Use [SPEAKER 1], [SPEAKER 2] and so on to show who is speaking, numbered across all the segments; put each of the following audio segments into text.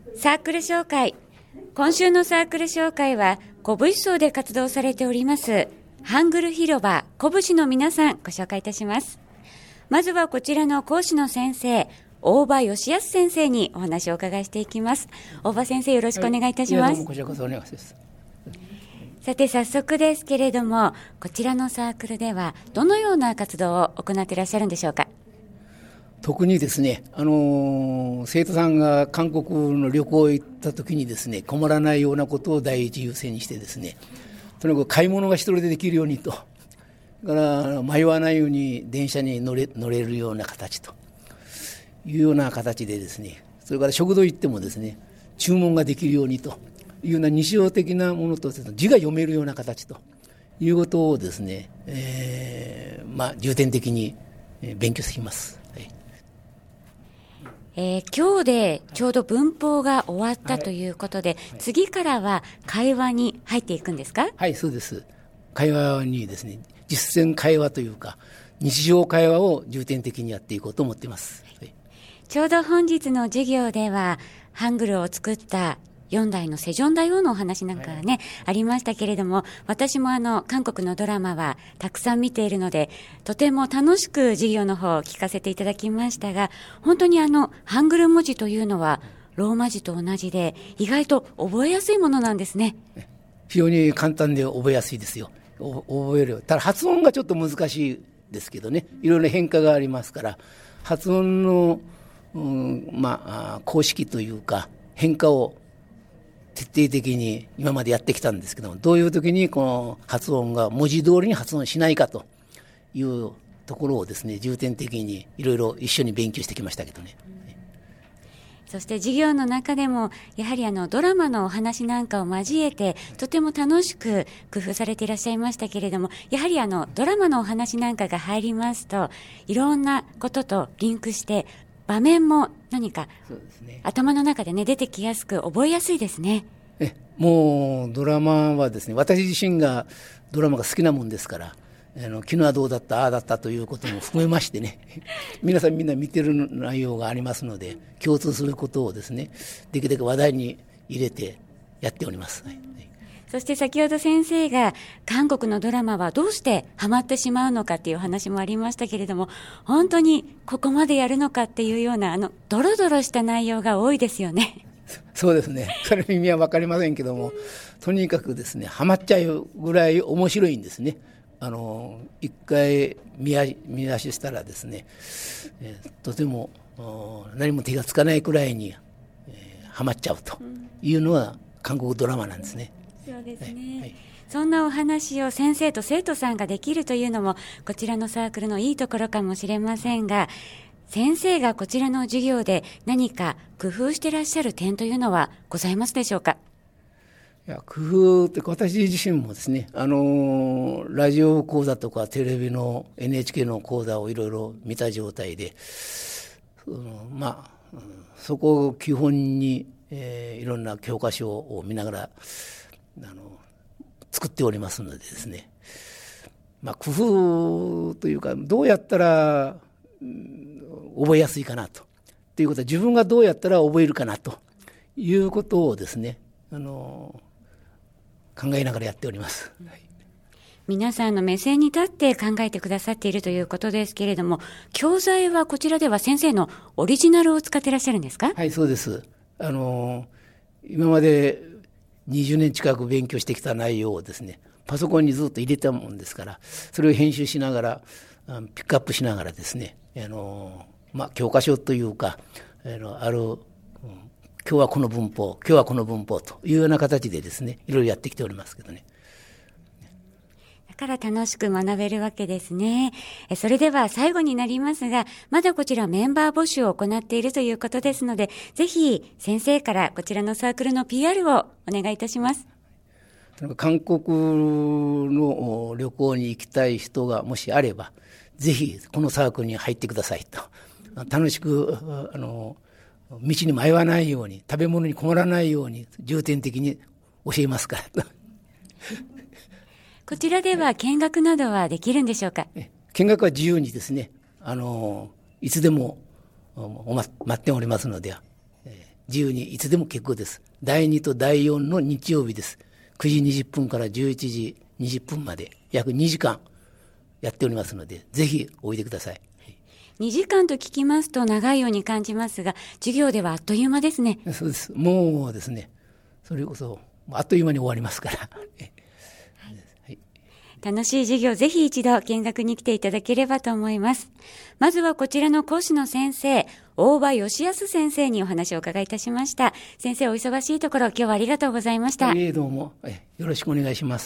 [SPEAKER 1] サークル紹介。今週のサークル紹介は古武士層で活動されておりますハングル広場古武士の皆さんご紹介いたします。まずはこちらの講師の先生、大場義康先生にお話をお伺いしていきます。大場先生、よろしくお願いいたします。
[SPEAKER 2] どうもこちらこそお願いします。
[SPEAKER 1] さて早速ですけれども、こちらのサークルではどのような活動を行っていらっしゃるんでしょうか。
[SPEAKER 2] 特にですね、生徒さんが韓国の旅行へ行った時にですね、困らないようなことを第一優先にしてですね、とにかく買い物が一人でできるようにと、だから迷わないように電車に乗れるような形というような形でですね、それから食堂行ってもですね、注文ができるようにというような日常的なものと字が読めるような形ということをですね、重点的に勉強してきます。
[SPEAKER 1] 今日でちょうど文法が終わったということで、次からは会話に入っていくんですか。
[SPEAKER 2] はい、そうです。会話にですね、実践会話というか日常会話を重点的にやっていこうと思っています。
[SPEAKER 1] ちょうど本日の授業ではハングルを作った4代のセジョン大王のお話なんかね、ありましたけれども、私も韓国のドラマはたくさん見ているので、とても楽しく授業の方を聞かせていただきましたが、本当にハングル文字というのはローマ字と同じで意外と覚えやすいものなんですね。
[SPEAKER 2] 非常に簡単で覚えやすいですよ。覚える。ただ発音がちょっと難しいですけどね、いろいろ変化がありますから、発音の、公式というか変化を徹底的に今までやってきたんですけども、どういう時にこの発音が文字通りに発音しないかというところをですね、重点的にいろいろ一緒に勉強してきましたけどね。
[SPEAKER 1] そして授業の中でもやはりドラマのお話なんかを交えてとても楽しく工夫されていらっしゃいましたけれども、やはりドラマのお話なんかが入りますといろんなこととリンクして場面も何か頭の中でね出てきやすく覚えやすいですね。
[SPEAKER 2] もうドラマはですね、私自身がドラマが好きなもんですから、昨日はどうだったああだったということも含めましてね皆さんみんな見てる内容がありますので、共通することをですねできるだけ話題に入れてやっております。
[SPEAKER 1] そして先ほど先生が韓国のドラマはどうしてハマってしまうのかっていう話もありましたけれども、本当にここまでやるのかっていうようなドロドロした内容が多いですよね。
[SPEAKER 2] そうですね、それの意味は分かりませんけども、とにかくですねハマっちゃうぐらい面白いんですね。一回見出ししたらですね、とても何も手がつかないくらいに、ハマっちゃうというのは韓国ドラマなんですね。
[SPEAKER 1] そうですね、そんなお話を先生と生徒さんができるというのもこちらのサークルのいいところかもしれませんが、先生がこちらの授業で何か工夫していらっしゃる点というのはございますでしょうか。
[SPEAKER 2] 工夫って私自身もですね、ラジオ講座とかテレビの NHK の講座をいろいろ見た状態で、そこを基本に、いろんな教科書を見ながら作っておりますのでですね、工夫というかどうやったら、覚えやすいかなということは、自分がどうやったら覚えるかなということをですね考えながらやっております。
[SPEAKER 1] 皆さんの目線に立って考えてくださっているということですけれども、教材はこちらでは先生のオリジナルを使っていらっしゃるんですか。
[SPEAKER 2] はい、そうです。今まで20年近く勉強してきた内容をですねパソコンにずっと入れたもんですから、それを編集しながらピックアップしながらですね、教科書というか今日はこの文法、今日はこの文法というような形でですねいろいろやってきておりますけどね。
[SPEAKER 1] だから楽しく学べるわけですね。それでは最後になりますが、まだこちらメンバー募集を行っているということですので、ぜひ先生からこちらのサークルの PR をお願いいたします。
[SPEAKER 2] 韓国の旅行に行きたい人がもしあれば、ぜひこのサークルに入ってくださいと。楽しく道に迷わないように、食べ物に困らないように重点的に教えますから
[SPEAKER 1] こちらでは見学などはできるんでしょうか。
[SPEAKER 2] 見学は自由にですね、いつでも待っておりますので、 自由にいつでも結構です。第2と第4の日曜日です。9時20分から11時20分まで約2時間やっておりますので、ぜひおいでください。
[SPEAKER 1] 2時間と聞きますと長いように感じますが、授業ではあっという間ですね。
[SPEAKER 2] そうです。もうですね、それこそあっという間に終わりますから。はい、
[SPEAKER 1] 楽しい授業、ぜひ一度見学に来ていただければと思います。まずはこちらの講師の先生、大場義康先生にお話を伺いいたしました。先生、お忙しいところ、今日はありがとうございました。
[SPEAKER 2] どうも、よろしくお願いします。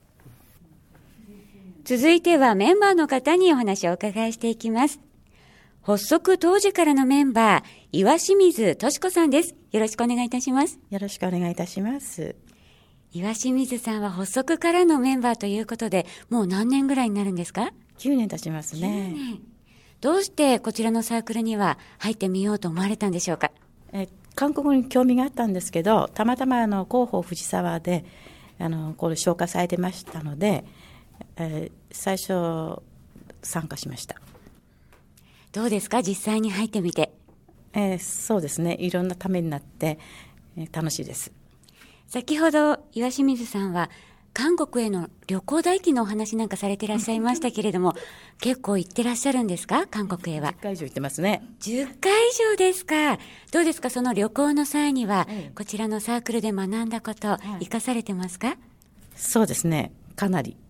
[SPEAKER 1] 続いてはメンバーの方にお話をお伺いしていきます。発足当時からのメンバー、岩清水敏子さんです。よろしくお願いいたします。
[SPEAKER 3] よろしくお願いいたします。
[SPEAKER 1] 岩清水さんは発足からのメンバーということで、もう何年ぐらいになるんですか
[SPEAKER 3] ？9年経ちますね。
[SPEAKER 1] 9年。どうしてこちらのサークルには入ってみようと思われたんでしょうか？
[SPEAKER 3] 韓国に興味があったんですけど、たまたま広報藤沢でこれ紹介されてましたので、最初参加しました。
[SPEAKER 1] どうですか、実際に入ってみて？
[SPEAKER 3] そうですね、いろんなためになって、楽しいです。
[SPEAKER 1] 先ほど岩清水さんは韓国への旅行代金のお話なんかされていらっしゃいましたけれども結構行ってらっしゃるんですか？韓国へは。
[SPEAKER 3] 10回以上行ってますね。
[SPEAKER 1] 10回以上ですか。どうですか、その旅行の際には、こちらのサークルで学んだこと、生かされてますか？
[SPEAKER 3] そうですね、かなり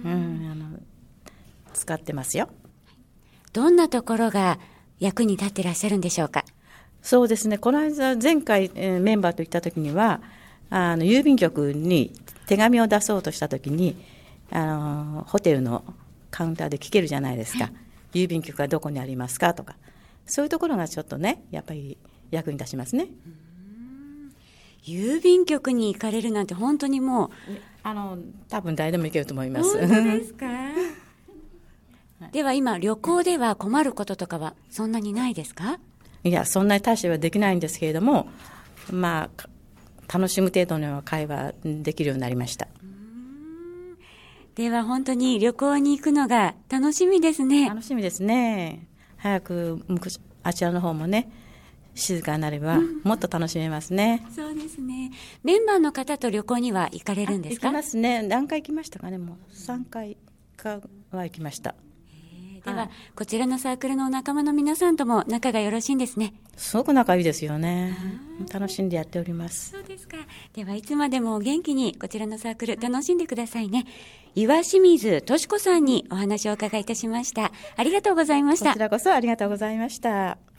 [SPEAKER 3] 使ってますよ。
[SPEAKER 1] どんなところが役に立ってらっしゃるんでしょうか？
[SPEAKER 3] そうですね、この間前回、メンバーと行った時には郵便局に手紙を出そうとした時にホテルのカウンターで聞けるじゃないですか、郵便局はどこにありますかとか、そういうところがちょっとね、やっぱり役に立ちますね。
[SPEAKER 1] 郵便局に行かれるなんて本当にもう
[SPEAKER 3] 多分誰でも行けると思います。
[SPEAKER 1] 本当ですか？では今旅行では困ることとかはそんなにないですか？
[SPEAKER 3] いや、そんなに対処はできないんですけれども、まあ楽しむ程度の会話できるようになりました。
[SPEAKER 1] では本当に旅行に行くのが楽しみですね。
[SPEAKER 3] 楽しみですね。早くあちらの方もね、静かになればもっと楽しめますね。
[SPEAKER 1] そうですね。メンバーの方と旅行には行かれるんですか？
[SPEAKER 3] 行きますね。何回行きましたかね。もう3回かは行きました。
[SPEAKER 1] では、こちらのサークルのお仲間の皆さんとも仲がよろしいんですね。
[SPEAKER 3] すごく仲いいですよね。楽しんでやっております。
[SPEAKER 1] そうですか。ではいつまでも元気にこちらのサークル楽しんでくださいね。岩清水敏子さんにお話をお伺いいたしました。ありがとうございました。
[SPEAKER 3] こちらこそありがとうございました。